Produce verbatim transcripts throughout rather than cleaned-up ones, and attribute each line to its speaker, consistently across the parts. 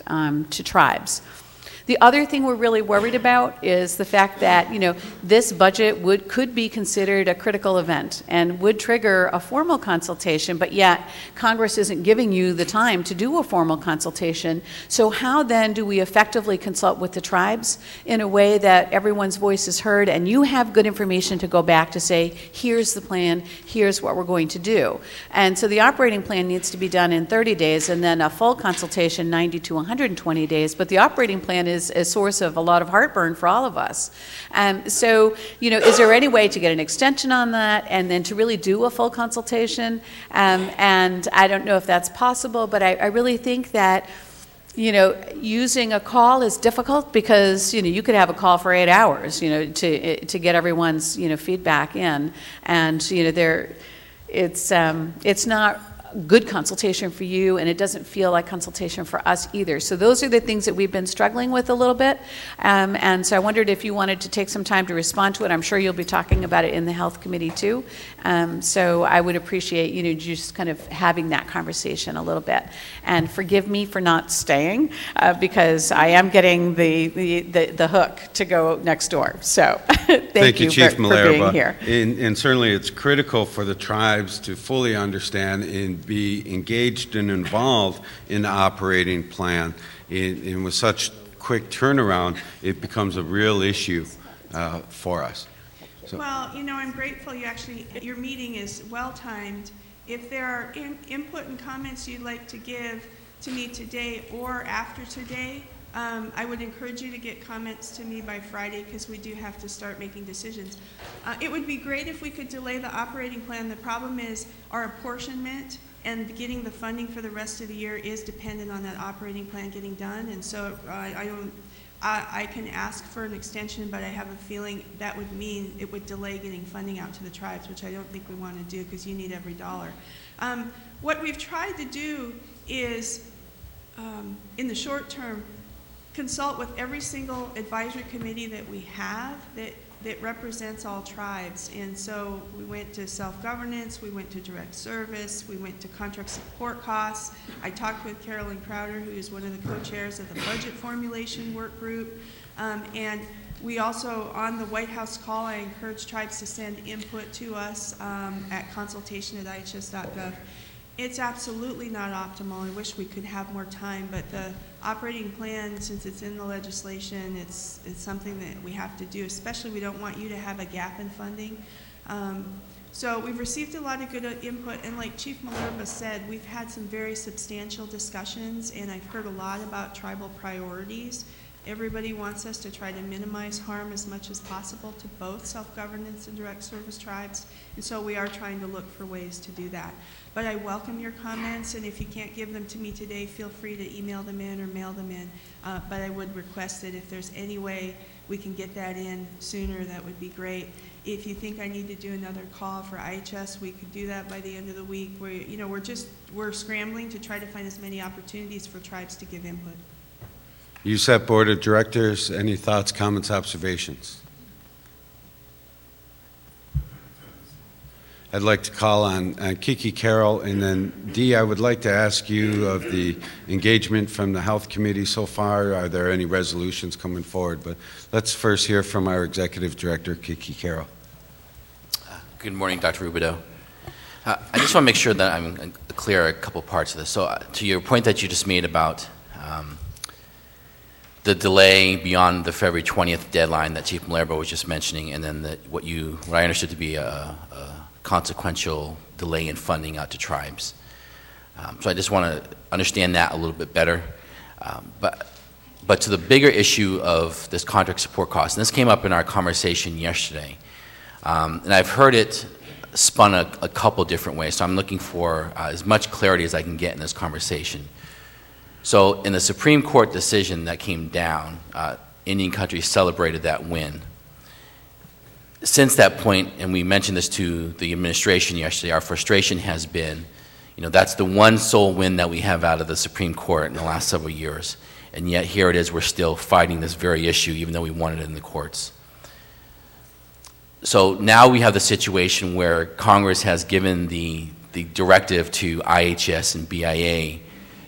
Speaker 1: um, to tribes. The other thing we're really worried about is the fact that, you know, this budget would could be considered a critical event and would trigger a formal consultation, but yet Congress isn't giving you the time to do a formal consultation. So how then do we effectively consult with the tribes in a way that everyone's voice is heard and you have good information to go back to say, here's the plan, here's what we're going to do. And so the operating plan needs to be done in thirty days and then a full consultation ninety to one hundred twenty days, but the operating plan is is a source of a lot of heartburn for all of us. Um, so, you know, is there any way to get an extension on that and then to really do a full consultation? Um, and I don't know if that's possible, but I, I really think that, you know, using a call is difficult because, you know, you could have a call for eight hours, you know, to to get everyone's, you know, feedback in. And, you know, there, it's um, it's not good consultation for you, and it doesn't feel like consultation for us either. So those are the things that we've been struggling with a little bit. Um, and so I wondered if you wanted to take some time to respond to it. I'm sure you'll be talking about it in the Health Committee too. Um, so I would appreciate, you know, just kind of having that conversation a little bit. And forgive me for not staying uh, because I am getting the, the, the, the hook to go next door. So thank,
Speaker 2: thank you,
Speaker 1: you
Speaker 2: Chief
Speaker 1: for,
Speaker 2: Malerba.
Speaker 1: for being here.
Speaker 2: And, and certainly it's critical for the tribes to fully understand and be engaged and involved in the operating plan. And, and with such quick turnaround, it becomes a real issue uh, for us. So.
Speaker 3: Well, you know, I'm grateful you actually, your meeting is well-timed. If there are in, input and comments you'd like to give to me today or after today, Um, I would encourage you to get comments to me by Friday because we do have to start making decisions. Uh, it would be great if we could delay the operating plan. The problem is our apportionment and getting the funding for the rest of the year is dependent on that operating plan getting done. And so uh, I don't, I, I can ask for an extension, but I have a feeling that would mean it would delay getting funding out to the tribes, which I don't think we want to do because you need every dollar. Um, what we've tried to do is, um, in the short term, consult with every single advisory committee that we have that, that represents all tribes. And so we went to self-governance, we went to direct service, we went to contract support costs. I talked with Carolyn Crowder, who is one of the co-chairs of the budget formulation work group. Um, and we also, on the White House call, I encouraged tribes to send input to us um, at consultation at I H S dot gov. It's absolutely not optimal. I wish we could have more time, but the operating plan, since it's in the legislation, it's it's something that we have to do, especially we don't want you to have a gap in funding. Um, so we've received a lot of good input, and like Chief Malerba said, we've had some very substantial discussions, and I've heard a lot about tribal priorities. Everybody wants us to try to minimize harm as much as possible to both self-governance and direct service tribes, and so we are trying to look for ways to do that. But I welcome your comments, and if you can't give them to me today, feel free to email them in or mail them in. Uh, but I would request that if there's any way we can get that in sooner, that would be great. If you think I need to do another call for I H S, we could do that by the end of the week. We're, you know, we're just, we're scrambling to try to find as many opportunities for tribes to give input.
Speaker 2: U S A C Board of Directors, any thoughts, comments, observations? I'd like to call on uh, Kiki Carroll, and then Dee, I would like to ask you of the engagement from the Health Committee so far. Are there any resolutions coming forward? But let's first hear from our Executive Director, Kiki Carroll.
Speaker 4: Uh, good morning, Doctor Rubidoux. Uh, I just want to make sure that I'm clear a couple parts of this. So uh, to your point that you just made about um, the delay beyond the February twentieth deadline that Chief Malerba was just mentioning, and then the, what you, what I understood to be a, a consequential delay in funding out to tribes. Um, so I just want to understand that a little bit better. Um, but, but to the bigger issue of this contract support cost, and this came up in our conversation yesterday, um, and I've heard it spun a, a couple different ways, so I'm looking for uh, as much clarity as I can get in this conversation. So in the Supreme Court decision that came down, uh, Indian country celebrated that win. Since that point, and we mentioned this to the administration yesterday, our frustration has been, you know, that's the one sole win that we have out of the Supreme Court in the last several years. And yet here it is, we're still fighting this very issue, even though we won it in the courts. So now we have the situation where Congress has given the, the directive to I H S and B I A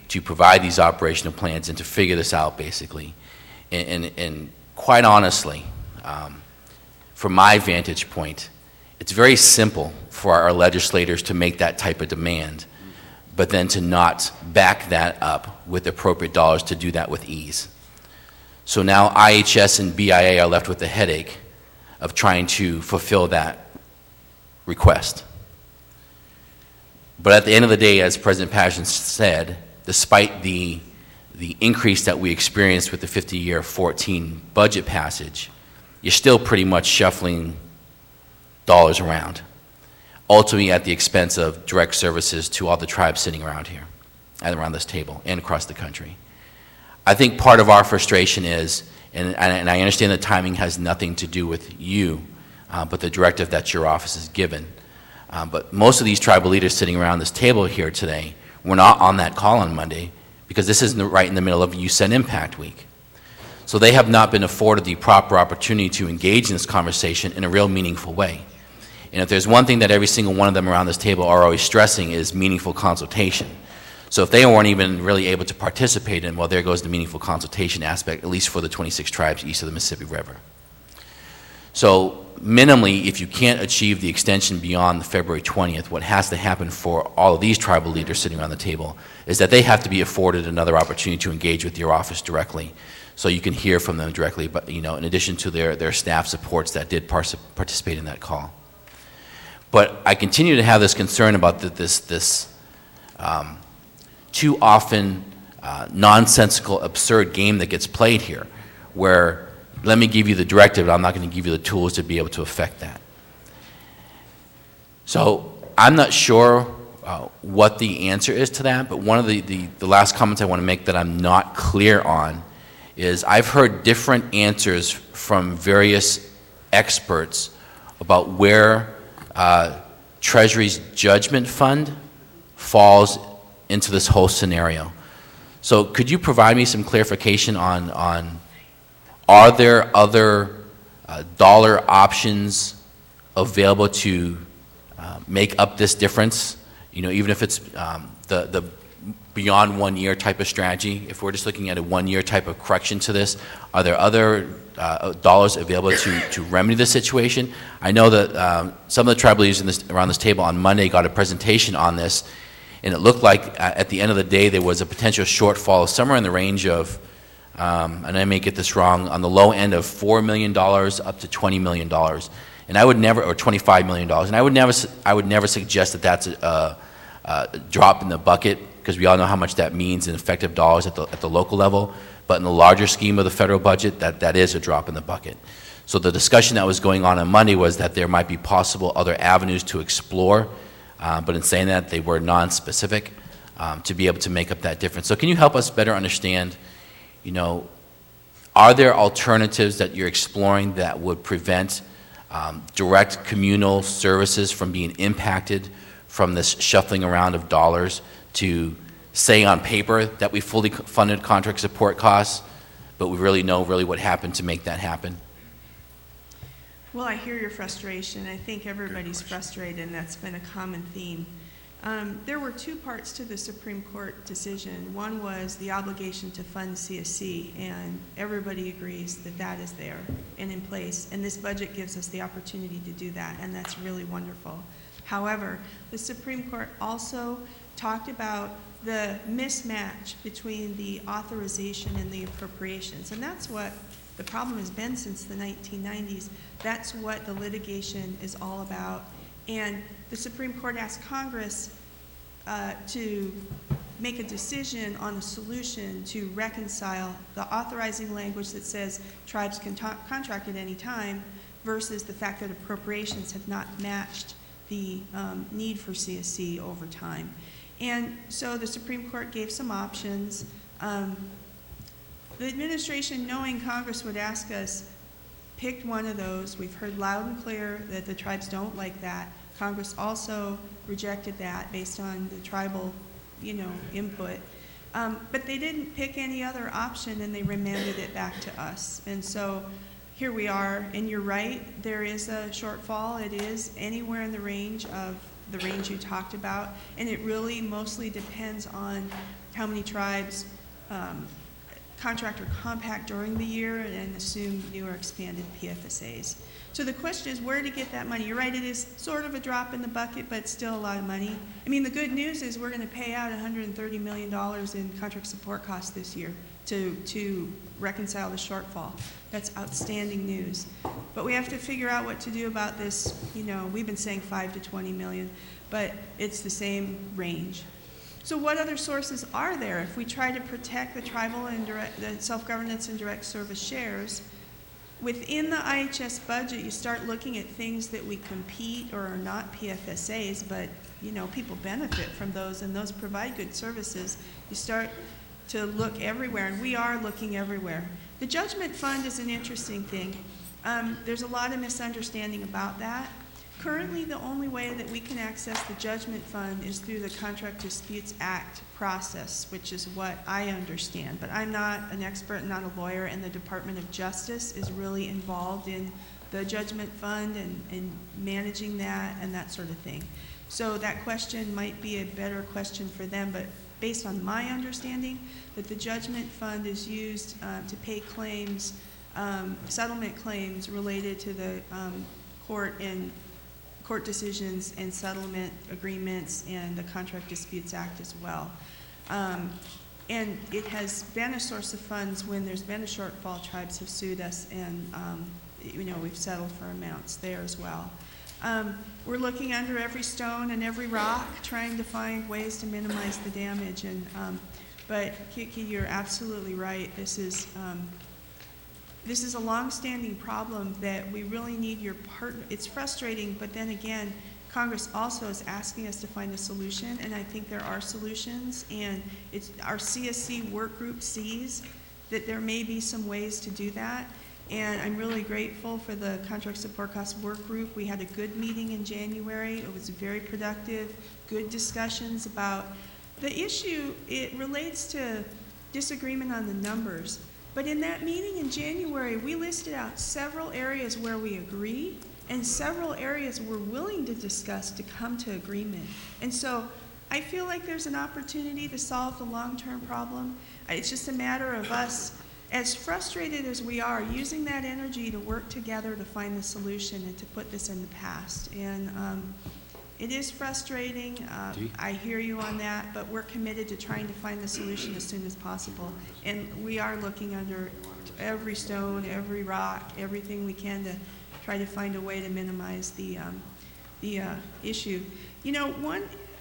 Speaker 4: to provide these operational plans and to figure this out, basically. And, and, and quite honestly, um, from my vantage point, it's very simple for our legislators to make that type of demand, but then to not back that up with appropriate dollars to do that with ease. So now I H S and B I A are left with the headache of trying to fulfill that request. But at the end of the day, as President Passion said, despite the, the increase that we experienced with the fifty-year fourteen budget passage, you're still pretty much shuffling dollars around, ultimately at the expense of direct services to all the tribes sitting around here and around this table and across the country. I think part of our frustration is, and, and I understand the timing has nothing to do with you, uh, but the directive that your office is given. Um, but most of these tribal leaders sitting around this table here today were not on that call on Monday because this is right in the middle of U S E N Impact Week. So they have not been afforded the proper opportunity to engage in this conversation in a real meaningful way. And if there's one thing that every single one of them around this table are always stressing is meaningful consultation. So if they weren't even really able to participate in, well, there goes the meaningful consultation aspect, at least for the twenty-six tribes east of the Mississippi River. So minimally, if you can't achieve the extension beyond the February twentieth, what has to happen for all of these tribal leaders sitting around the table is that they have to be afforded another opportunity to engage with your office directly, so you can hear from them directly, but you know, in addition to their, their staff supports that did participate in that call. But I continue to have this concern about the, this, this um, too often uh, nonsensical, absurd game that gets played here, where let me give you the directive, but I'm not going to give you the tools to be able to affect that. So I'm not sure uh, what the answer is to that, but one of the, the, the last comments I want to make that I'm not clear on is I've heard different answers from various experts about where uh, Treasury's judgment fund falls into this whole scenario. So could you provide me some clarification on, on are there other uh, dollar options available to uh, make up this difference? You know, even if it's um, the, the beyond one year type of strategy, if we're just looking at a one year type of correction to this, are there other uh, dollars available to, to remedy the situation? I know that um, some of the tribal leaders in this, around this table on Monday got a presentation on this, and it looked like at the end of the day there was a potential shortfall of somewhere in the range of, um, and I may get this wrong, on the low end of four million dollars up to twenty million dollars. And I would never, or twenty-five million dollars, and I would never, I would never suggest that that's a, a, a drop in the bucket, because we all know how much that means in effective dollars at the, at the local level. But in the larger scheme of the federal budget, that, that is a drop in the bucket. So the discussion that was going on on Monday was that there might be possible other avenues to explore, uh, but in saying that, they were non-specific um, to be able to make up that difference. So can you help us better understand, you know, are there alternatives that you're exploring that would prevent um, direct communal services from being impacted from this shuffling around of dollars to say on paper that we fully funded contract support costs, but we really know really what happened to make that happen?
Speaker 3: Well, I hear your frustration. I think everybody's frustrated, and that's been a common theme. Um, there were two parts to the Supreme Court decision. One was the obligation to fund C S C, and everybody agrees that that is there and in place, and this budget gives us the opportunity to do that, and that's really wonderful. However, the Supreme Court also talked about the mismatch between the authorization and the appropriations, and that's what the problem has been since the nineteen nineties. That's what the litigation is all about. And the Supreme Court asked Congress uh, to make a decision on a solution to reconcile the authorizing language that says tribes can contract at any time versus the fact that appropriations have not matched the um, need for C S C over time. And so the Supreme Court gave some options. Um, the administration, knowing Congress would ask us, picked one of those. We've heard loud and clear that the tribes don't like that. Congress also rejected that based on the tribal, you know, input. Um, but they didn't pick any other option, and they remanded it back to us. And so here we are, and you're right, there is a shortfall. It is anywhere in the range of the range you talked about, and it really mostly depends on how many tribes um, contract or compact during the year and assume new or expanded P F S As. So the question is where to get that money. You're right, it is sort of a drop in the bucket, but still a lot of money. I mean, the good news is we're going to pay out one hundred thirty million dollars in contract support costs this year to, to reconcile the shortfall. That's outstanding news. But we have to figure out what to do about this. You know, we've been saying five to twenty million, but it's the same range. So what other sources are there? If we try to protect the tribal and direct, the self-governance and direct service shares, within the I H S budget, you start looking at things that we compete or are not P F S As, but you know, people benefit from those and those provide good services. You start to look everywhere, and we are looking everywhere. The judgment fund is an interesting thing. Um, there's a lot of misunderstanding about that. Currently, the only way that we can access the judgment fund is through the Contract Disputes Act process, which is what I understand. But I'm not an expert, not a lawyer, and the Department of Justice is really involved in the judgment fund and, and managing that and that sort of thing. So that question might be a better question for them, but based on my understanding, that the judgment fund is used uh, to pay claims, um, settlement claims related to the um, court and court decisions and settlement agreements and the Contract Disputes Act as well. Um, and it has been a source of funds when there's been a shortfall. Tribes have sued us, and um, you know, we've settled for amounts there as well. Um, we're looking under every stone and every rock, trying to find ways to minimize the damage. And um, but Kiki, you're absolutely right. This is um, This is a long-standing problem that we really need your partner. It's frustrating, but then again, Congress also is asking us to find a solution, and I think there are solutions. And it's, our C S C work group sees that there may be some ways to do that. And I'm really grateful for the Contract Support Costs Work Group. We had a good meeting in January. It was very productive, good discussions about the issue. It relates to disagreement on the numbers. But in that meeting in January, we listed out several areas where we agree and several areas we're willing to discuss to come to agreement. And so I feel like there's an opportunity to solve the long-term problem. It's just a matter of us, as frustrated as we are, using that energy to work together to find the solution and to put this in the past. And um, it is frustrating. Uh, I hear you on that, but we're committed to trying to find the solution as soon as possible. And we are looking under every stone, every rock, everything we can to try to find a way to minimize the um, the uh, issue. You know, one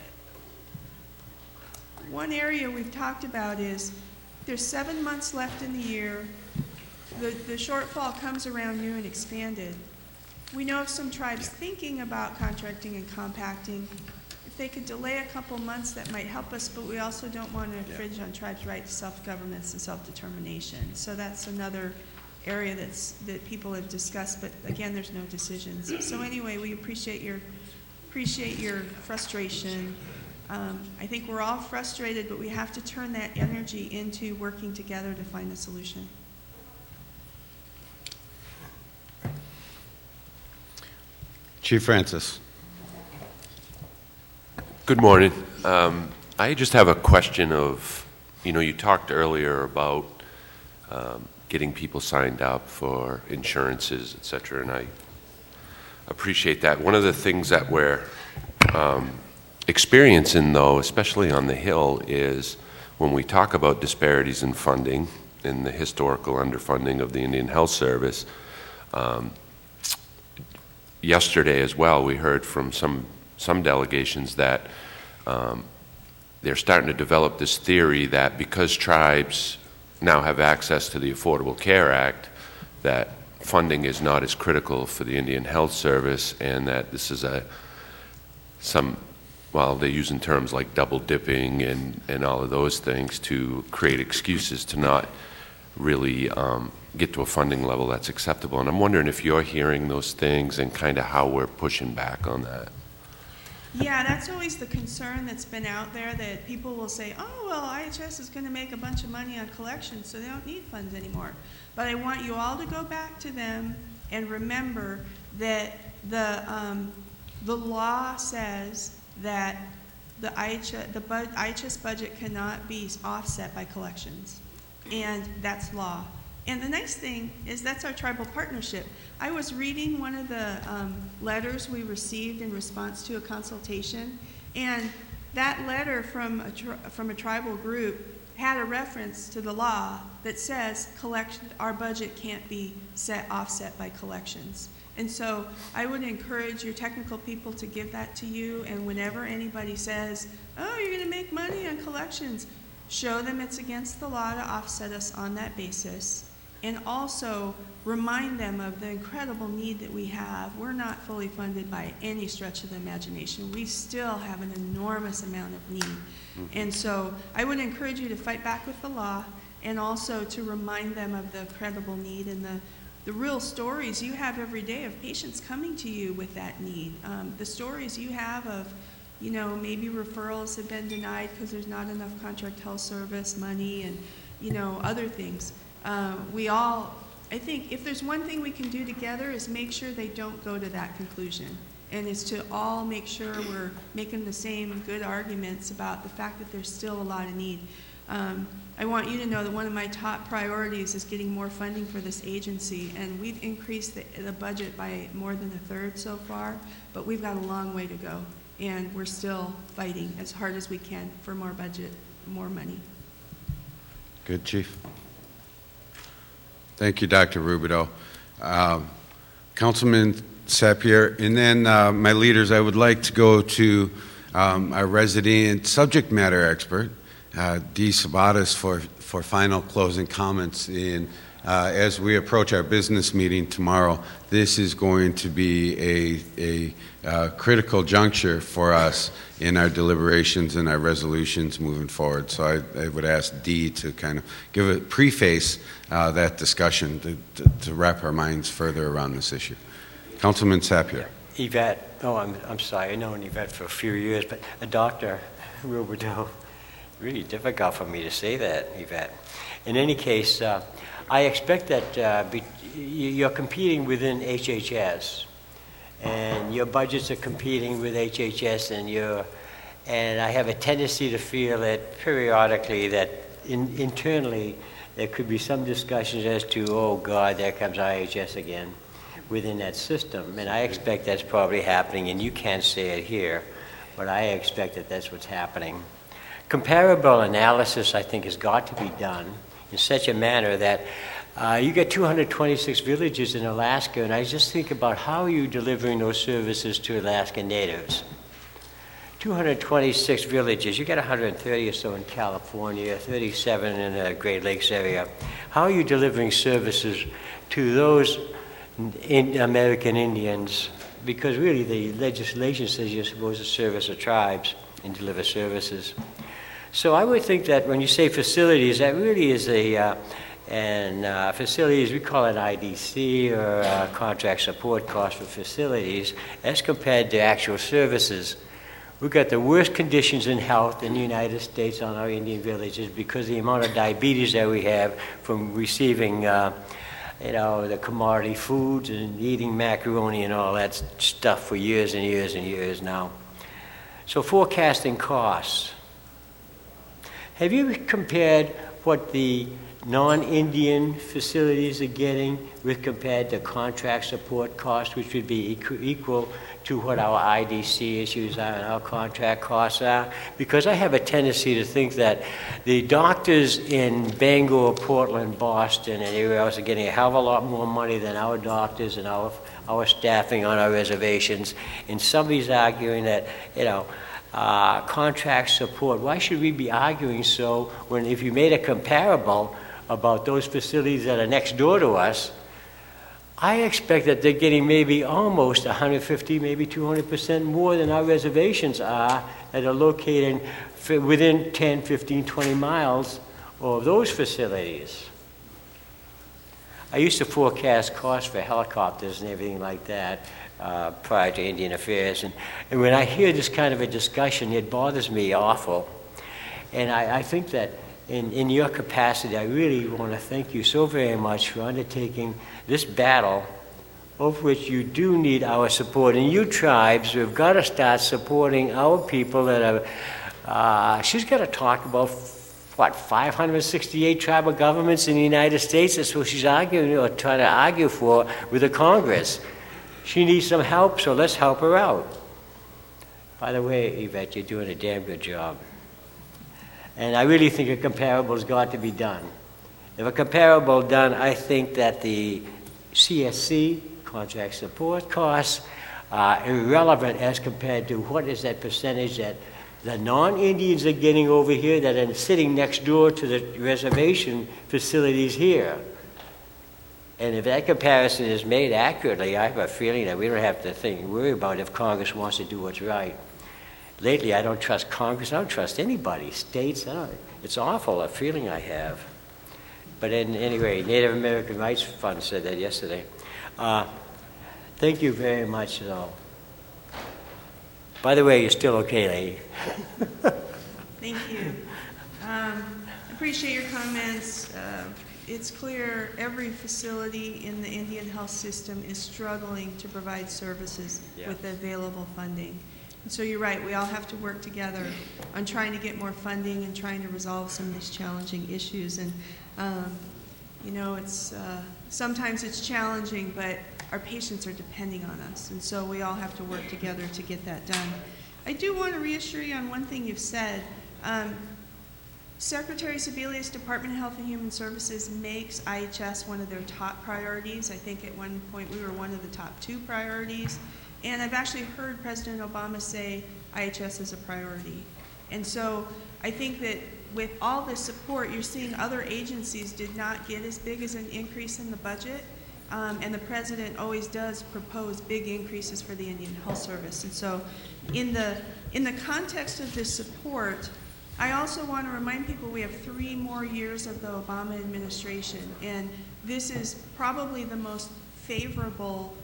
Speaker 3: one area we've talked about is there's seven months left in the year. The the shortfall comes around new and expanded. We know of some tribes thinking about contracting and compacting. If they could delay a couple months, that might help us, but we also don't want to infringe on tribes' right to self-governance and self-determination. So that's another area that's, that people have discussed, but again, there's no decisions. So anyway, we appreciate your, appreciate your frustration. Um, I think we're all frustrated, but we have to turn that energy into working together to find a solution.
Speaker 2: Chief Francis.
Speaker 5: Good morning. Um, I just have a question of, you know, you talked earlier about um, getting people signed up for insurances, et cetera, and I appreciate that. One of the things that we're um, experiencing, though, especially on the Hill, is when we talk about disparities in funding and the historical underfunding of the Indian Health Service. Um, yesterday as well, we heard from some some delegations that um, they're starting to develop this theory that because tribes now have access to the Affordable Care Act, that funding is not as critical for the Indian Health Service, and that this is a some, well, they're using terms like double dipping and, and all of those things to create excuses to not really um, get to a funding level that's acceptable. And I'm wondering if you're hearing those things and kind of how we're pushing back on that.
Speaker 3: Yeah, that's always the concern that's been out there, that people will say, oh, well, I H S is going to make a bunch of money on collections, so they don't need funds anymore. But I want you all to go back to them and remember that the, um, the law says that the I H S, the bud, I H S budget cannot be offset by collections, and that's law. And the next thing is that's our tribal partnership. I was reading one of the um, letters we received in response to a consultation, and that letter from a, tri from a tribal group had a reference to the law that says collection, our budget can't be set offset by collections. And so I would encourage your technical people to give that to you, and whenever anybody says, oh, you're gonna make money on collections, show them it's against the law to offset us on that basis, and also remind them of the incredible need that we have. We're not fully funded by any stretch of the imagination. We still have an enormous amount of need. Mm-hmm. And so I would encourage you to fight back with the law, and also to remind them of the incredible need and the, the real stories you have every day of patients coming to you with that need. Um, the stories you have of, you know, maybe referrals have been denied because there's not enough contract health service money and, you know, other things. Uh, we all, I think if there's one thing we can do together is make sure they don't go to that conclusion. And is to all make sure we're making the same good arguments about the fact that there's still a lot of need. Um, I want you to know that one of my top priorities is getting more funding for this agency, and we've increased the, the budget by more than a third so far, but we've got a long way to go, and we're still fighting as hard as we can for more budget, more money.
Speaker 2: Good, Chief. Thank you, Doctor Rubidoux. Um, Councilman Sapir, and then uh, my leaders, I would like to go to um, our resident subject matter expert, uh, Dee Sabates, for, for final closing comments. In, uh, as we approach our business meeting tomorrow, this is going to be a, a uh, critical juncture for us in our deliberations and our resolutions moving forward. So I, I would ask Dee to kind of give a preface uh, that discussion to, to, to wrap our minds further around this issue. Councilman Sapir.
Speaker 6: Yvette, oh, I'm, I'm sorry, I've known Yvette for a few years, but a Doctor Rubidoux, really difficult for me to say that, Yvette. In any case, uh, I expect that uh, be, you're competing within H H S, and your budgets are competing with H H S, and you're, and I have a tendency to feel that periodically that in, internally there could be some discussions as to, oh God, there comes I H S again, within that system. And I expect that's probably happening, and you can't say it here, but I expect that that's what's happening. Comparable analysis, I think, has got to be done in such a manner that uh, you get two hundred twenty-six villages in Alaska, and I just think about how are you delivering those services to Alaska Natives. two hundred twenty-six villages, you got one hundred thirty or so in California, thirty-seven in the Great Lakes area. How are you delivering services to those in American Indians? Because really the legislation says you're supposed to service the tribes and deliver services. So I would think that when you say facilities, that really is a, uh, and uh, facilities, we call it I D C, or uh, contract support cost for facilities, as compared to actual services. We've got the worst conditions in health in the United States on our Indian villages because of the amount of diabetes that we have from receiving uh, you know, the commodity foods and eating macaroni and all that stuff for years and years and years now. So forecasting costs. Have you compared what the non-Indian facilities are getting with compared to contract support costs, which would be equal, equal to what our I D C issues are and our contract costs are? Because I have a tendency to think that the doctors in Bangor, Portland, Boston, and everywhere else are getting a hell of a lot more money than our doctors and our, our staffing on our reservations. And somebody's arguing that, you know, uh, contract support, why should we be arguing so when if you made a comparable about those facilities that are next door to us, I expect that they're getting maybe almost one hundred fifty, maybe two hundred percent more than our reservations are that are located within ten, fifteen, twenty miles of those facilities. I used to forecast costs for helicopters and everything like that uh, prior to Indian Affairs, and, and when I hear this kind of a discussion, it bothers me awful. And I, I think that In, in your capacity, I really want to thank you so very much for undertaking this battle of which you do need our support. And you tribes, we've got to start supporting our people that are, uh, she's got to talk about, what, five hundred sixty-eight tribal governments in the United States. That's what she's arguing, or trying to argue for with the Congress. She needs some help, so let's help her out. By the way, Yvette, you're doing a damn good job. And I really think a comparable has got to be done. If a comparable done, I think that the C S C, contract support costs, are irrelevant as compared to what is that percentage that the non-Indians are getting over here that are sitting next door to the reservation facilities here. And if that comparison is made accurately, I have a feeling that we don't have to think, worry about if Congress wants to do what's right. Lately, I don't trust Congress. I don't trust anybody, states. I don't, it's awful, a feeling I have. But in, anyway, Native American Rights Fund said that yesterday. Uh, thank you very much, though. By the way, you're still okay, lady.
Speaker 3: Thank you. Um, appreciate your comments. Uh, it's clear every facility in the Indian health system is struggling to provide services
Speaker 6: Yeah.
Speaker 3: with available funding. And so you're right, we all have to work together on trying to get more funding and trying to resolve some of these challenging issues. And, um, you know, it's uh, sometimes it's challenging, but our patients are depending on us. And so we all have to work together to get that done. I do want to reassure you on one thing you've said. Um, Secretary Sebelius, Department of Health and Human Services, makes I H S one of their top priorities. I think at one point we were one of the top two priorities. And I've actually heard President Obama say I H S is a priority. And so I think that with all this support, you're seeing other agencies did not get as big as an increase in the budget. Um, and the president always does propose big increases for the Indian Health Service. And so in the, in the context of this support, I also want to remind people we have three more years of the Obama administration, and this is probably the most favorable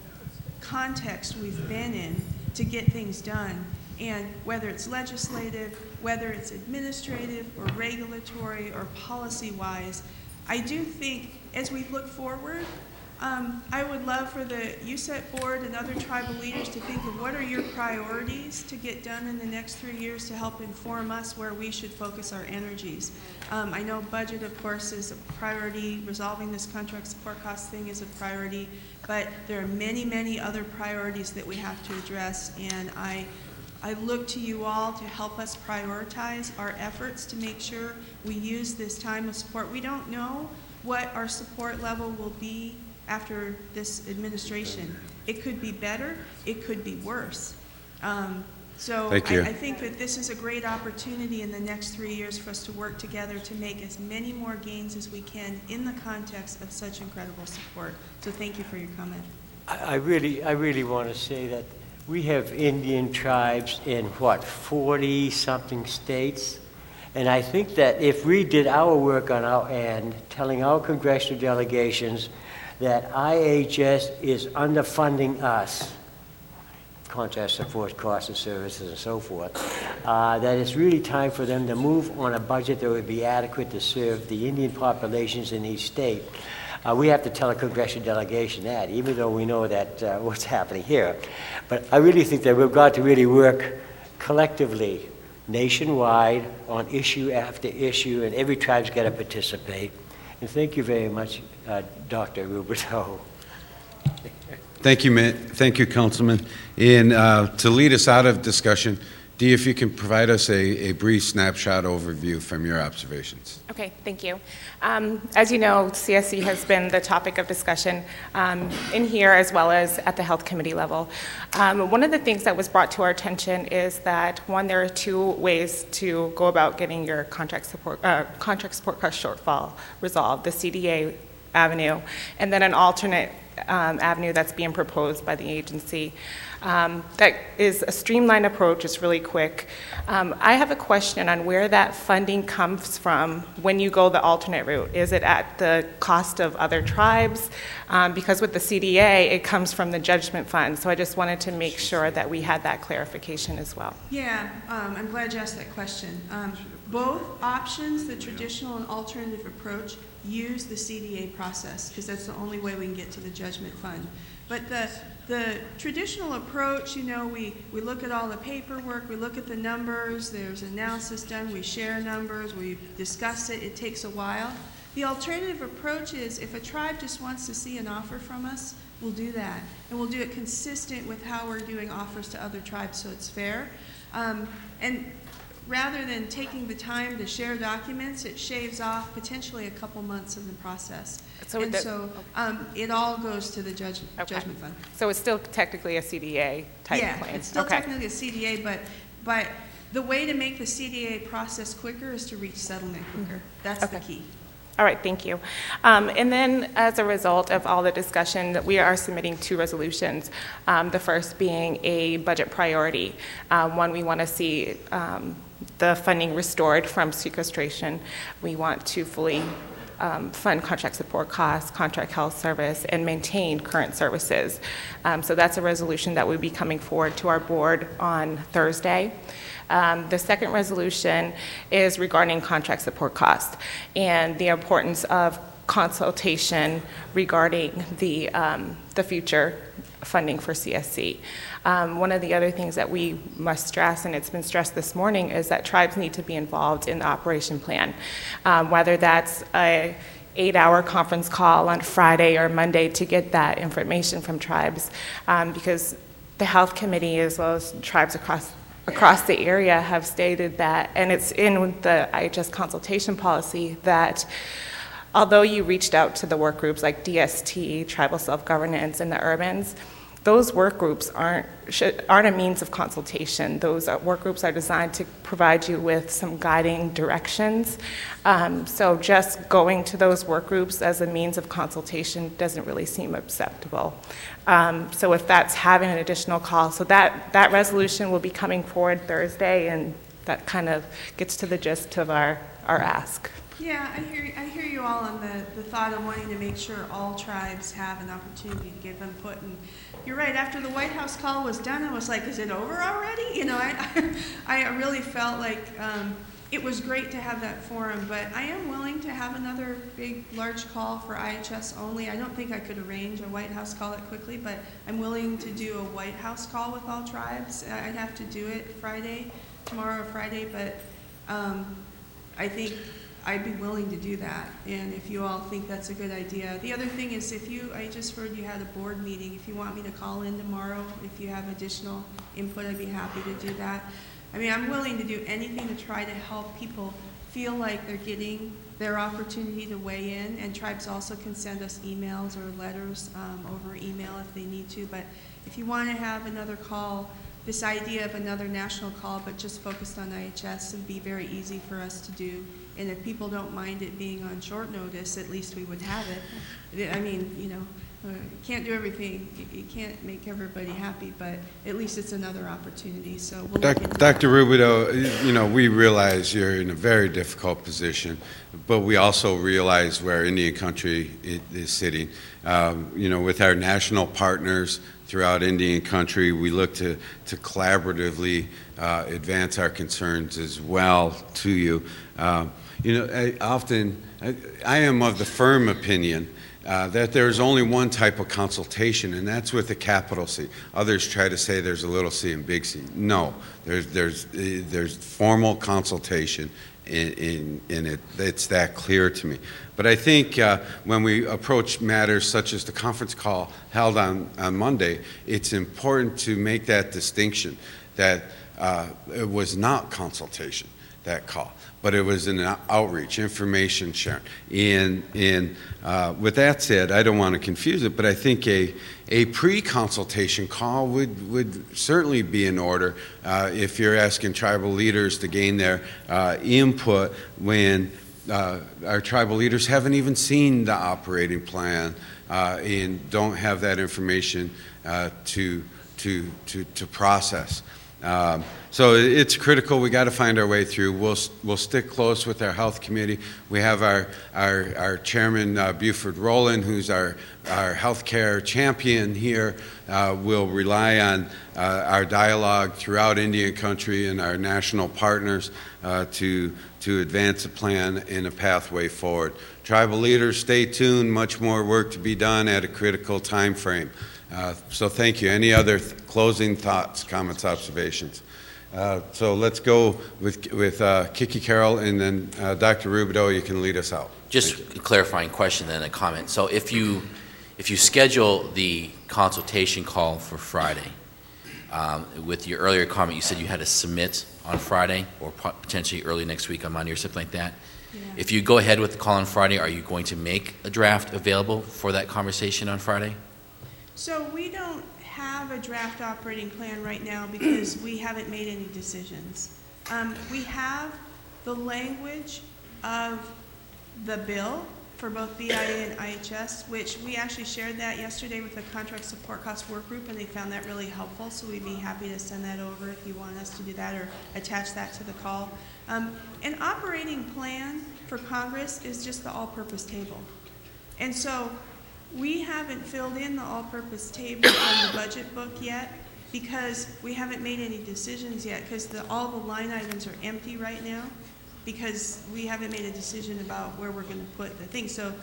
Speaker 3: context we've been in to get things done. And whether it's legislative, whether it's administrative or regulatory or policy-wise, I do think as we look forward, Um, I would love for the U S E T board and other tribal leaders to think of what are your priorities to get done in the next three years to help inform us where we should focus our energies. Um, I know budget, of course, is a priority. Resolving this contract support cost thing is a priority, but there are many, many other priorities that we have to address, and I, I look to you all to help us prioritize our efforts to make sure we use this time of support. We don't know what our support level will be after this administration. It could be better, it could be worse. Um, so
Speaker 2: Thank you.
Speaker 3: I, I think that this is a great opportunity in the next three years for us to work together to make as many more gains as we can in the context of such incredible support. So thank you for your comment.
Speaker 6: I I really, I really want to say that we have Indian tribes in, what, forty-something states? And I think that if we did our work on our end, telling our congressional delegations that I H S is underfunding us, contract support, costs and services and so forth, uh, that it's really time for them to move on a budget that would be adequate to serve the Indian populations in each state. Uh, we have to tell a congressional delegation that, even though we know that uh, what's happening here. But I really think that we've got to really work collectively, nationwide, on issue after issue, and every tribe's got to participate. And thank you very much, uh, Doctor Rubidoux.
Speaker 2: Thank you, Ma- thank you, Councilman. And uh, to lead us out of discussion, Dee, if you can provide us a, a brief snapshot overview from your observations.
Speaker 7: Okay, thank you. Um, as you know, C S C has been the topic of discussion um, in here as well as at the Health Committee level. Um, one of the things that was brought to our attention is that, one, there are two ways to go about getting your contract support, uh, contract support cost shortfall resolved, the C D A avenue, and then an alternate um, avenue that's being proposed by the agency. Um, that is a streamlined approach. It's really quick. Um, I have a question on where that funding comes from when you go the alternate route. Is it at the cost of other tribes? Um, because with the C D A, it comes from the judgment fund. So I just wanted to make sure that we had that clarification as well.
Speaker 3: Yeah, um, I'm glad you asked that question. Um, both options, the traditional and alternative approach, use the C D A process because that's the only way we can get to the judgment judgment fund. But the the traditional approach, you know, we, we look at all the paperwork, we look at the numbers, there's analysis done, we share numbers, we discuss it, it takes a while. The alternative approach is if a tribe just wants to see an offer from us, we'll do that. And we'll do it consistent with how we're doing offers to other tribes so it's fair. Um, and rather than taking the time to share documents, it shaves off potentially a couple months in the process.
Speaker 7: So
Speaker 3: and
Speaker 7: that-
Speaker 3: so um, it all goes to the judge,
Speaker 7: Okay.
Speaker 3: judgment fund.
Speaker 7: So it's still technically a C D A type
Speaker 3: Yeah,
Speaker 7: claim?
Speaker 3: it's still
Speaker 7: Okay.
Speaker 3: technically a C D A, but, but the way to make the C D A process quicker is to reach settlement quicker. That's the
Speaker 7: Okay.
Speaker 3: key.
Speaker 7: All right, thank you. Um, and then, as a result of all the discussion, we are submitting two resolutions. Um, the first being a budget priority. Um, one, we want to see um, the funding restored from sequestration. We want to fully um, fund contract support costs, contract health service, and maintain current services. Um, so that's a resolution that will be coming forward to our board on Thursday. Um, the second resolution is regarding contract support costs and the importance of consultation regarding the, um, the future funding for C S C. Um, one of the other things that we must stress, and it's been stressed this morning, is that tribes need to be involved in the operation plan, um, whether that's a eight-hour conference call on Friday or Monday to get that information from tribes, um, because the health committee as well as tribes across across the area have stated that, and it's in the I H S consultation policy, that although you reached out to the work groups like D S T, Tribal Self-Governance, and the Urbans, those work groups aren't should, aren't a means of consultation. Those are, work groups are designed to provide you with some guiding directions. Um, so just going to those work groups as a means of consultation doesn't really seem acceptable. Um, so if that's having an additional call, so that, that resolution will be coming forward Thursday, and that kind of gets to the gist of our, our ask.
Speaker 3: Yeah, I hear, I hear you all on the, the thought of wanting to make sure all tribes have an opportunity to give input. And you're right, after the White House call was done, I was like, is it over already? You know, I, I really felt like um, it was great to have that forum, but I am willing to have another big, large call for I H S only. I don't think I could arrange a White House call that quickly, but I'm willing to do a White House call with all tribes. I'd have to do it Friday, tomorrow or Friday, but um, I think I'd be willing to do that, and if you all think that's a good idea. The other thing is, if you, I just heard you had a board meeting, if you want me to call in tomorrow, if you have additional input, I'd be happy to do that. I mean, I'm willing to do anything to try to help people feel like they're getting their opportunity to weigh in, and tribes also can send us emails or letters um, over email if they need to, but if you want to have another call, this idea of another national call but just focused on I H S would be very easy for us to do. And if people don't mind it being on short notice, at least we would have it. I mean, you know, uh, you can't do everything. You, you can't make everybody happy, but at least it's another opportunity. So we'll look into that.
Speaker 2: Doctor Rubidoux, you know, we realize you're in a very difficult position, but we also realize where Indian country is sitting. Um, you know, with our national partners throughout Indian country, we look to, to collaboratively uh, advance our concerns as well to you. Um, you know, I often, I, I am of the firm opinion uh, that there's only one type of consultation, and that's with a capital C. Others try to say there's a little c and big C. No, there's, there's, there's formal consultation, in, in, in it. It's that clear to me. But I think uh, when we approach matters such as the conference call held on, on Monday, it's important to make that distinction that uh, it was not consultation, that call, but it was an outreach, information sharing. And, and uh, with that said, I don't want to confuse it, but I think a, a pre-consultation call would, would certainly be in order uh, if you're asking tribal leaders to gain their uh, input when uh, our tribal leaders haven't even seen the operating plan uh, and don't have that information uh, to, to, to, to process. Um, so it's critical. We got to find our way through. We'll we'll stick close with our health committee. We have our our, our chairman uh, Buford Rowland, who's our our healthcare champion here. Uh, we'll rely on uh, our dialogue throughout Indian country and our national partners uh, to to advance a plan and a pathway forward. Tribal leaders, stay tuned. Much more work to be done at a critical time frame. Uh, so thank you. Any other th- closing thoughts, comments, observations? Uh, so let's go with, with uh, Kiki Carroll, and then uh, Doctor Rubidoux, you can lead us out.
Speaker 4: Just a clarifying question and a comment. So if you if you schedule the consultation call for Friday, um, with your earlier comment, you said you had to submit on Friday or potentially early next week on Monday or something like that.
Speaker 3: Yeah.
Speaker 4: If you go ahead with the call on Friday, are you going to make a draft available for that conversation on Friday?
Speaker 3: So we don't have a draft operating plan right now because we haven't made any decisions. Um, we have the language of the bill for both B I A and I H S, which we actually shared that yesterday with the Contract Support Cost Work Group, and they found that really helpful, so we'd be happy to send that over if you want us to do that or attach that to the call. Um, an operating plan for Congress is just the all-purpose table. And so we haven't filled in the all-purpose table on the budget book yet because we haven't made any decisions yet because the, all the line items are empty right now because we haven't made a decision about where we're going to put the thing. So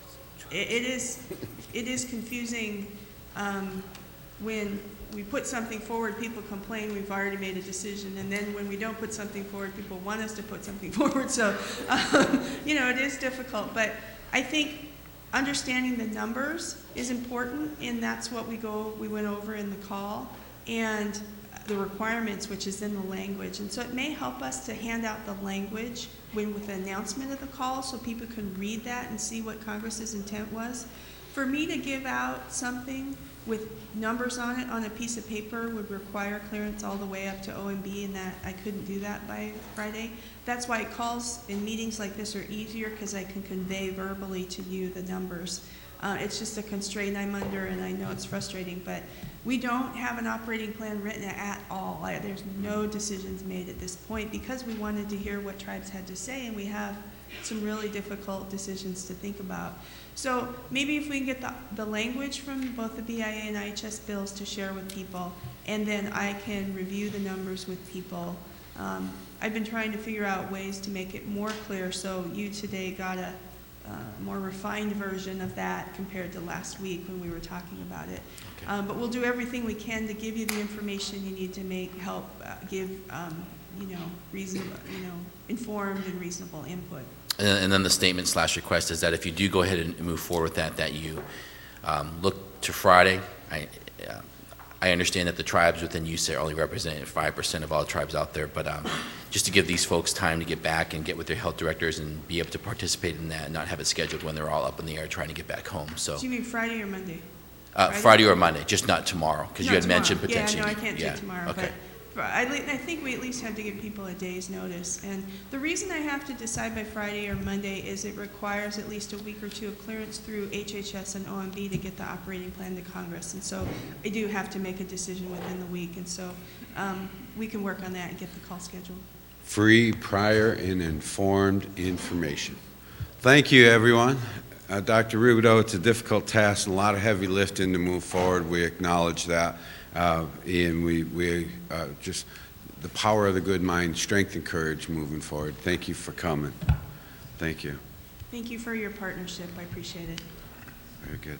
Speaker 3: it, it is it is confusing um, when we put something forward, people complain we've already made a decision, and then when we don't put something forward, people want us to put something forward. So, um, you know, it is difficult. But I think understanding the numbers is important, and that's what we go we went over in the call, and the requirements, which is in the language. And so it may help us to hand out the language when with the announcement of the call so people can read that and see what Congress's intent was. For me to give out something with numbers on it on a piece of paper would require clearance all the way up to O M B, and that I couldn't do that by Friday. That's why calls in meetings like this are easier, because I can convey verbally to you the numbers. Uh, it's just a constraint I'm under, and I know it's frustrating, but we don't have an operating plan written at all. I, there's no decisions made at this point because we wanted to hear what tribes had to say, and we have some really difficult decisions to think about. So maybe if we can get the, the language from both the B I A and I H S bills to share with people, and then I can review the numbers with people. Um, I've been trying to figure out ways to make it more clear, so you today got a uh, more refined version of that compared to last week when we were talking about it. Okay. Um, but we'll do everything we can to give you the information you need to make help uh, give um, you know reasonable, you know, informed and reasonable input.
Speaker 4: And then the statement slash request is that if you do go ahead and move forward with that, that you um, look to Friday. I, uh, I understand that the tribes within U S A R only represent five percent of all the tribes out there, but um, just to give these folks time to get back and get with their health directors and be able to participate in that and not have it scheduled when they're all up in the air trying to get back home. So,
Speaker 3: do you mean Friday or Monday?
Speaker 4: Uh, Friday? Friday or Monday, just not tomorrow, because you had
Speaker 3: tomorrow.
Speaker 4: mentioned potentially.
Speaker 3: Yeah, no, I can't
Speaker 4: yeah.
Speaker 3: do tomorrow.
Speaker 4: Okay.
Speaker 3: But I, I think we at least have to give people a day's notice. And the reason I have to decide by Friday or Monday is it requires at least a week or two of clearance through H H S and O M B to get the operating plan to Congress. And so I do have to make a decision within the week. And so um, we can work on that and get the call scheduled.
Speaker 2: Free, prior, and informed information. Thank you, everyone. Uh, Doctor Rubidoux, it's a difficult task and a lot of heavy lifting to move forward. We acknowledge that. Uh, and we, we uh, just, the power of the good mind, strength and courage moving forward. Thank you for coming. Thank you.
Speaker 3: Thank you for your partnership. I appreciate it.
Speaker 2: Very good.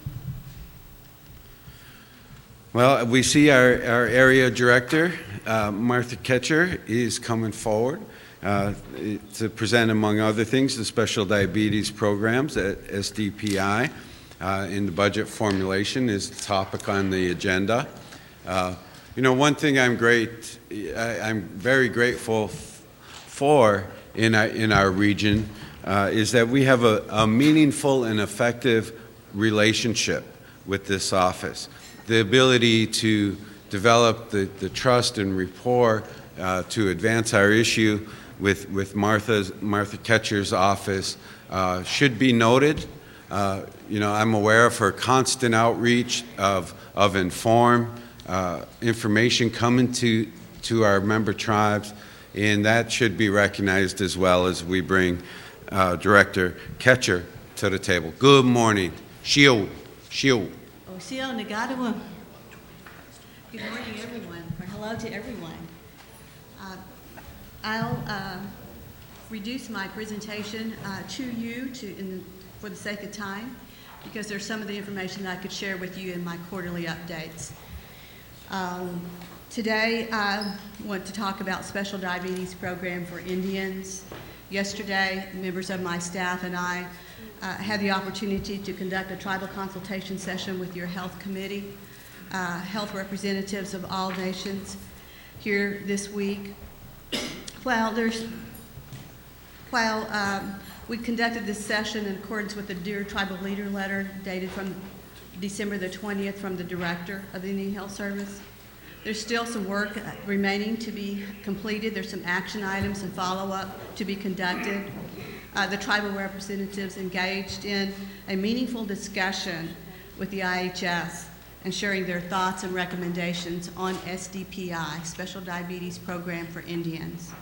Speaker 2: Well, we see our, our area director, uh, Martha Ketcher, is coming forward uh, to present, among other things, the special diabetes programs at S D P I. Uh, in the budget formulation is the topic on the agenda. Uh, you know, one thing I'm great, I, I'm very grateful f- for in our, in our region uh, is that we have a, a meaningful and effective relationship with this office. The ability to develop the, the trust and rapport uh, to advance our issue with, with Martha's, Martha Ketcher's office uh, should be noted. Uh, you know, I'm aware of her constant outreach of, of informed uh, information coming to, to our member tribes, and that should be recognized as well as we bring uh, Director Ketcher to the table. Good morning. Shio. Shio.
Speaker 8: Oh, Shio Nagadawa. Good morning, everyone, or hello to everyone. Uh, I'll uh, reduce my presentation uh, to you to, in, for the sake of time, because there's some of the information that I could share with you in my quarterly updates. Um, today, I want to talk about Special Diabetes Program for Indians. Yesterday, members of my staff and I uh, had the opportunity to conduct a tribal consultation session with your health committee, uh, health representatives of all nations here this week. While there's, while um, we conducted this session in accordance with the Dear Tribal Leader letter dated from December the twentieth from the Director of the Indian Health Service, there's still some work remaining to be completed. There's some action items and follow-up to be conducted. Uh, the tribal representatives engaged in a meaningful discussion with the I H S and sharing their thoughts and recommendations on S D P I, Special Diabetes Program for Indians.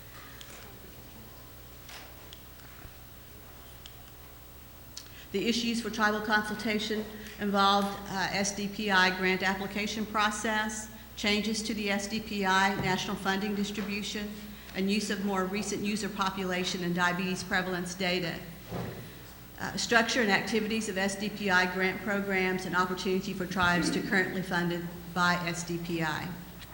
Speaker 8: The issues for tribal consultation involved uh, S D P I grant application process, changes to the S D P I national funding distribution, and use of more recent user population and diabetes prevalence data. Uh, structure and activities of S D P I grant programs and opportunity for tribes to currently funded by S D P I.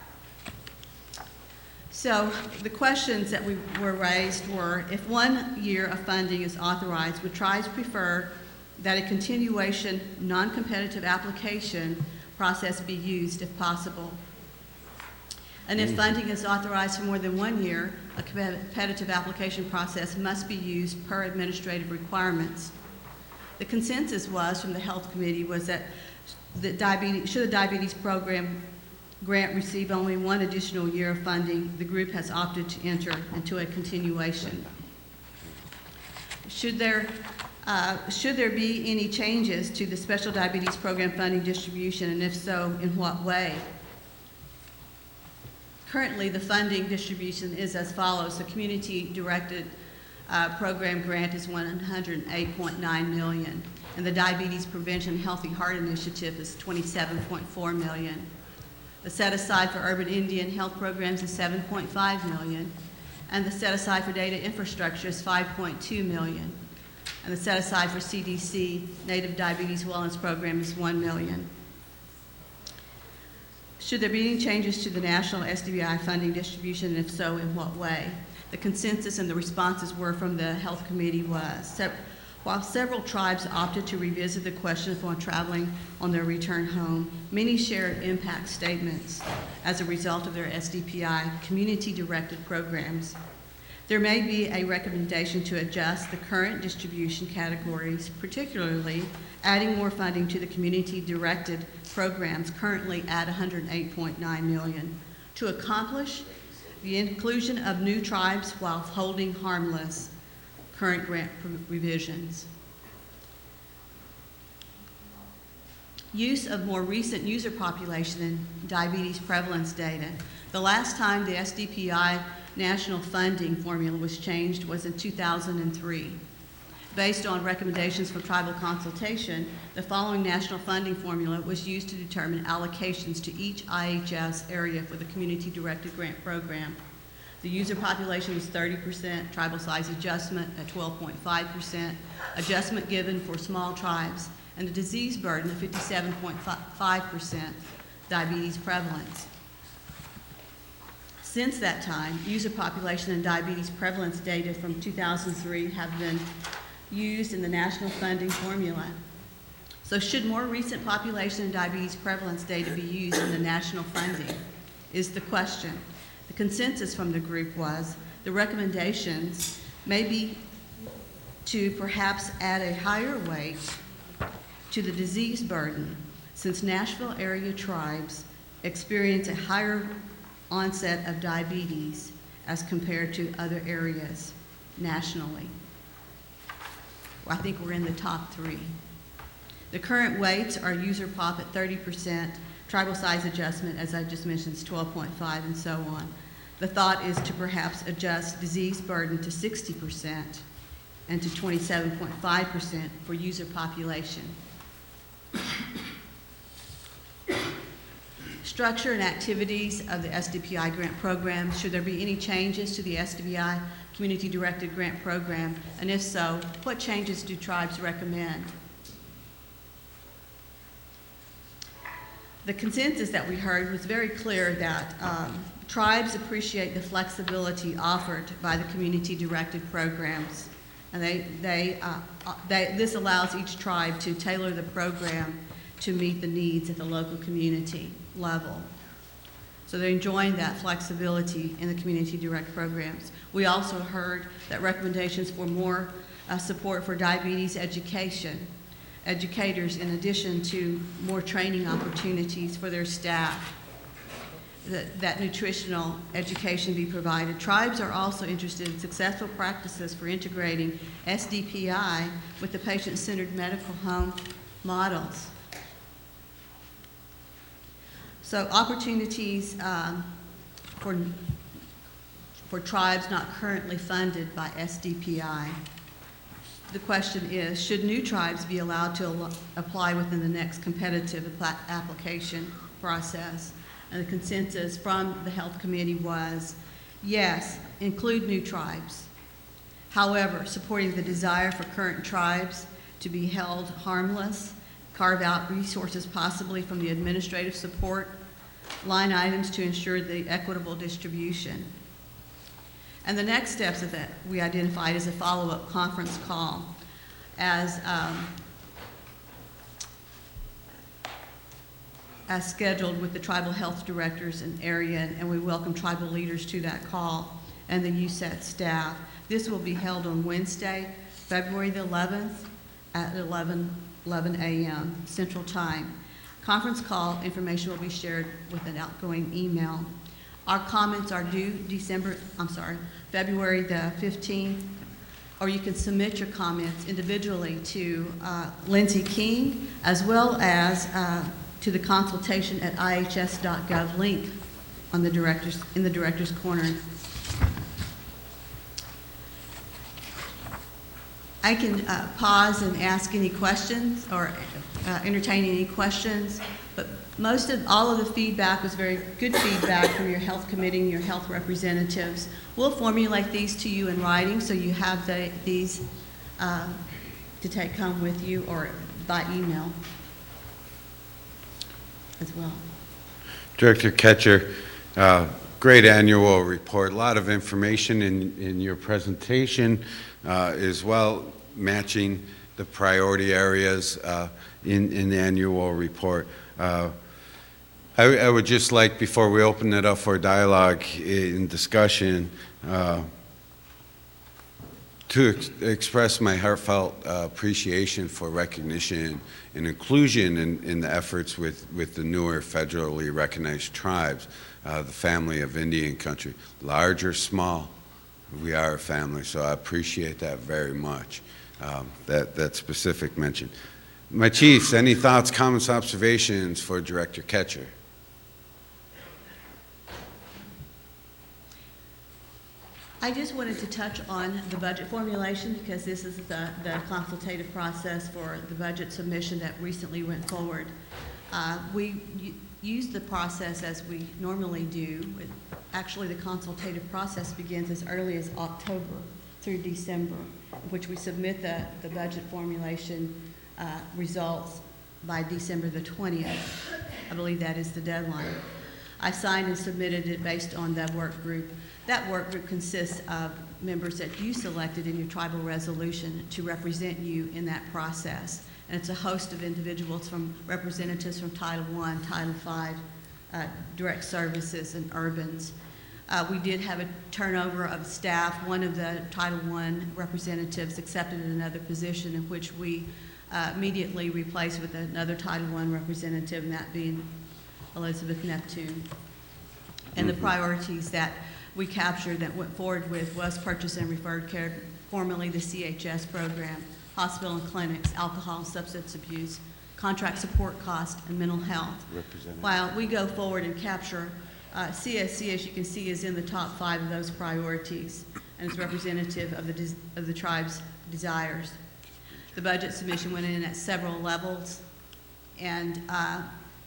Speaker 8: So the questions that we were raised were, if one year of funding is authorized, would tribes prefer that a continuation non-competitive application process be used if possible? And if funding is authorized for more than one year, a competitive application process must be used per administrative requirements. The consensus was from the Health Committee was that the diabetes, should a diabetes program grant receive only one additional year of funding, the group has opted to enter into a continuation. Should there, uh, should there be any changes to the Special Diabetes Program funding distribution, and if so, in what way? Currently, the funding distribution is as follows. The community-directed uh, program grant is one hundred eight point nine million dollars, and the Diabetes Prevention Healthy Heart Initiative is twenty-seven point four million dollars. The set-aside for urban Indian health programs is seven point five million dollars, and the set-aside for data infrastructure is five point two million dollars, and the set-aside for C D C Native Diabetes Wellness Program is one million dollars. Should there be any changes to the national S D P I funding distribution, and if so, in what way? The consensus and the responses were from the Health Committee was, while several tribes opted to revisit the question upon traveling on their return home, many shared impact statements as a result of their S D P I community-directed programs. There may be a recommendation to adjust the current distribution categories, particularly adding more funding to the community-directed programs currently at one hundred eight point nine million dollars to accomplish the inclusion of new tribes while holding harmless current grant revisions. Use of more recent user population and diabetes prevalence data. The last time the S D P I national funding formula was changed was in two thousand three. Based on recommendations from tribal consultation, the following national funding formula was used to determine allocations to each I H S area for the community-directed grant program. The user population was thirty percent, tribal size adjustment at twelve point five percent, adjustment given for small tribes, and the disease burden of fifty-seven point five percent diabetes prevalence. Since that time, user population and diabetes prevalence data from two thousand three have been used in the national funding formula. So should more recent population and diabetes prevalence data be used in the national funding is the question. The consensus from the group was the recommendations may be to perhaps add a higher weight to the disease burden, since Nashville area tribes experience a higher onset of diabetes as compared to other areas nationally. I think we're in the top three. The current weights are user pop at thirty percent, tribal size adjustment, as I just mentioned, is twelve point five, and so on. The thought is to perhaps adjust disease burden to sixty percent and to twenty-seven point five percent for user population. Structure and activities of the S D P I grant program. Should there be any changes to the S D P I community-directed grant program? And if so, what changes do tribes recommend? The consensus that we heard was very clear that um, tribes appreciate the flexibility offered by the community-directed programs. And they, they, uh, they, this allows each tribe to tailor the program to meet the needs at the local community level. So they're enjoying that flexibility in the community-direct programs. We also heard that recommendations for more uh, support for diabetes education, educators in addition to more training opportunities for their staff, that, that nutritional education be provided. Tribes are also interested in successful practices for integrating S D P I with the patient-centered medical home models. So opportunities um, for, for tribes not currently funded by S D P I. The question is, should new tribes be allowed to al- apply within the next competitive apl- application process? And the consensus from the Health Committee was, yes, include new tribes. However, supporting the desire for current tribes to be held harmless, carve out resources possibly from the administrative support line items to ensure the equitable distribution. And the next steps of that we identified as a follow-up conference call as, um, as scheduled with the tribal health directors and area, and we welcome tribal leaders to that call and the U S A T staff. This will be held on Wednesday, February the eleventh at eleven a m Central Time. Conference call information will be shared with an outgoing email. Our comments are due December, I'm sorry, February the fifteenth, or you can submit your comments individually to uh, Lindsay King, as well as uh, to the consultation at I H S dot gov link on the director's, in the director's corner. I can uh, pause and ask any questions or uh, entertain any questions, but most of, all of the feedback was very good feedback from your health committee and your health representatives. We'll formulate these to you in writing so you have the, these uh, to take home with you or by email as well.
Speaker 2: Director Ketcher, uh, great annual report. A lot of information in, in your presentation uh, as well, matching the priority areas uh, in, in the annual report. Uh, I, I would just like, before we open it up for dialogue and discussion, uh, to ex- express my heartfelt uh, appreciation for recognition and inclusion in, in the efforts with, with the newer federally recognized tribes, uh, the family of Indian country, large or small. We are a family, so I appreciate that very much, um, that, that specific mention. My chiefs, any thoughts, comments, observations for Director Ketcher?
Speaker 8: I just wanted to touch on the budget formulation because this is the, the consultative process for the budget submission that recently went forward. Uh, we used the process as we normally do. Actually, the consultative process begins as early as October through December, in which we submit the, the budget formulation uh, results by December the twentieth. I believe that is the deadline. I signed and submitted it based on that work group. That work group consists of members that you selected in your tribal resolution to represent you in that process. And it's a host of individuals from representatives from Title One, Title Five, uh, direct services, and urbans. Uh, we did have a turnover of staff. One of the Title One representatives accepted another position in which we uh, immediately replaced with another Title One representative, and that being Elizabeth Neptune. And the priorities that we captured that went forward with was purchase and referred care, formerly the C H S program, hospital and clinics, alcohol and substance abuse, contract support cost, and mental health. While we go forward and capture, uh, C S C, as you can see, is in the top five of those priorities and is representative of the, des- of the tribe's desires. The budget submission went in at several levels, and uh,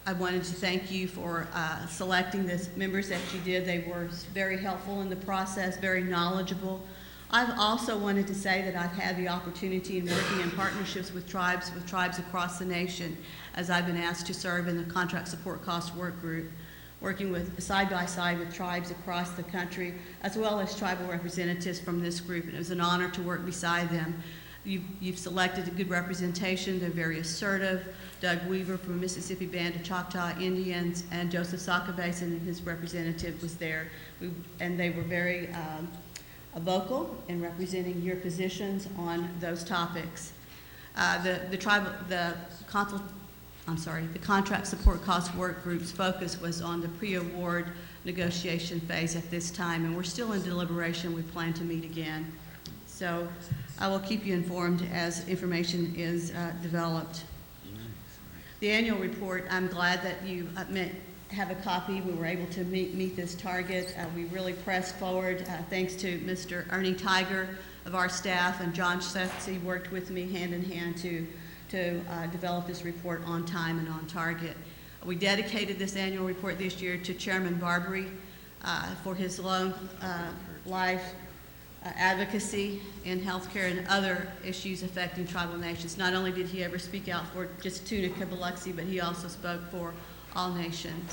Speaker 8: I wanted to thank you for uh, selecting the members that you did. They were very helpful in the process, very knowledgeable. I've also wanted to say that I've had the opportunity in working in partnerships with tribes, with tribes across the nation, as I've been asked to serve in the Contract Support Cost Work Group, working with side by side with tribes across the country, as well as tribal representatives from this group. And it was an honor to work beside them. You've, you've selected a good representation. They're very assertive. Doug Weaver from Mississippi Band of Choctaw Indians, and Joseph Sakabasin and his representative was there. We, and they were very um, vocal in representing your positions on those topics. Uh, the the tribal the consult, I'm sorry the Contract Support Cost Work Group's focus was on the pre-award negotiation phase at this time, and we're still in deliberation. We plan to meet again, so I will keep you informed as information is uh, developed. The annual report, I'm glad that you uh, met, have a copy. We were able to meet, meet this target. Uh, we really pressed forward uh, thanks to Mister Ernie Tiger of our staff, and John Setsy worked with me hand in hand to, to uh, develop this report on time and on target. We dedicated this annual report this year to Chairman Barbary uh, for his long uh, life Uh, advocacy in healthcare and other issues affecting tribal nations. Not only did he ever speak out for just Tunica, Biloxi, but he also spoke for all nations.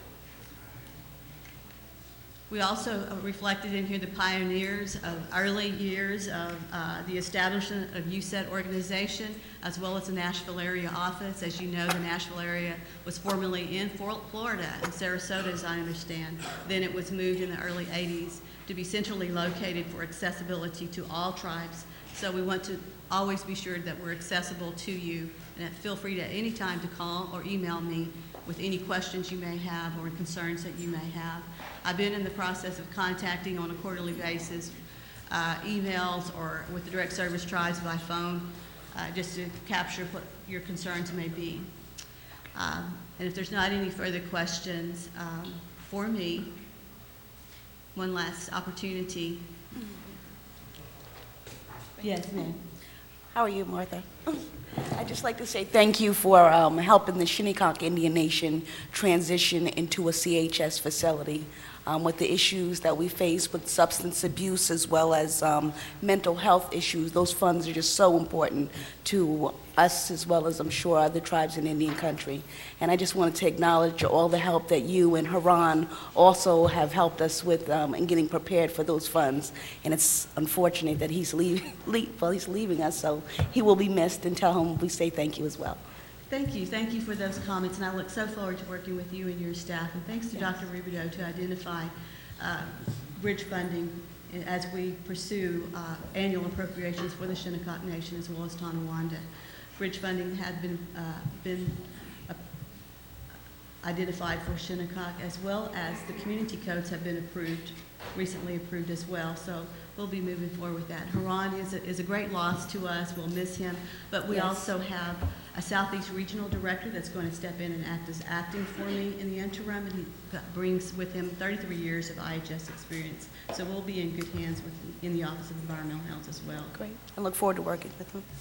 Speaker 8: We also uh, reflected in here the pioneers of early years of uh, the establishment of U S E T organization, as well as the Nashville area office. As you know, the Nashville area was formerly in Florida, in Sarasota, as I understand. Then it was moved in the early eighties to be centrally located for accessibility to all tribes. So we want to always be sure that we're accessible to you, and feel free to any time to call or email me with any questions you may have or concerns that you may have. I've been in the process of contacting on a quarterly basis, uh, emails or with the direct service tribes by phone, uh, just to capture what your concerns may be. Um, and if there's not any further questions um, for me, one last opportunity. Yes, ma'am.
Speaker 9: How are you, Martha? I'd just like to say thank you for um, helping the Shinnecock Indian Nation transition into a C H S facility. Um, with the issues that we face with substance abuse as well as um, mental health issues, those funds are just so important to us as well as I'm sure other tribes in Indian country. And I just wanted to acknowledge all the help that you and Haran also have helped us with um, in getting prepared for those funds. And it's unfortunate that he's, leave, leave, well, he's leaving us, so he will be missed, and tell him we say thank you as well.
Speaker 8: Thank you. Thank you for those comments, and I look so forward to working with you and your staff. And thanks to yes. Doctor Rubidoux to identify uh, bridge funding as we pursue uh, annual appropriations for the Shinnecock Nation as well as Tonawanda. Bridge funding had been uh, been uh, identified for Shinnecock, as well as the community codes have been approved, recently approved as well. So we'll be moving forward with that. Haran is a, is a great loss to us. We'll miss him, but we yes. also have a Southeast Regional Director that's going to step in and act as acting for me in the interim, and he brings with him thirty-three years of I H S experience. So we'll be in good hands with him in the Office of Environmental Health as well.
Speaker 9: Great. I look forward to working with him.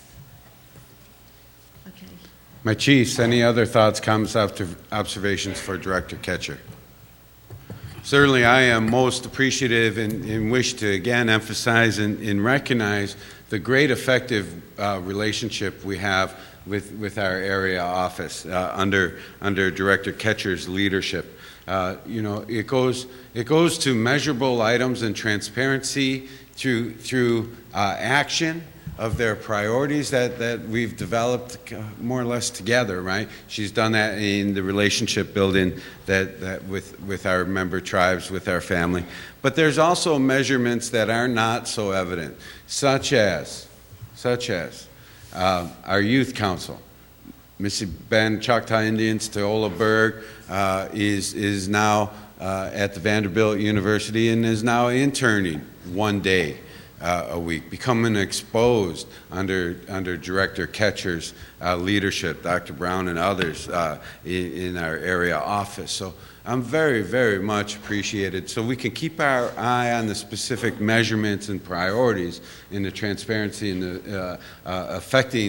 Speaker 8: Okay.
Speaker 2: My chiefs, any other thoughts, comments, observations for Director Ketcher? Certainly, I am most appreciative and, and wish to again emphasize and, and recognize the great effective uh, relationship we have with, with our area office uh, under under Director Ketcher's leadership. Uh, you know, it goes it goes to measurable items and transparency through through uh, action of their priorities that, that we've developed more or less together, right? She's done that in the relationship building that, that with, with our member tribes, with our family. But there's also measurements that are not so evident, such as, such as uh, our youth council. Mississippi Band of Choctaw Indians, Teola Berg, uh, is, is now uh, at the Vanderbilt University and is now interning one day Uh, a week, becoming exposed under under Director Ketcher's uh, leadership, Doctor Brown and others uh, in, in our area office. So I'm very, very much appreciated. So we can keep our eye on the specific measurements and priorities in the transparency and the uh, uh, affecting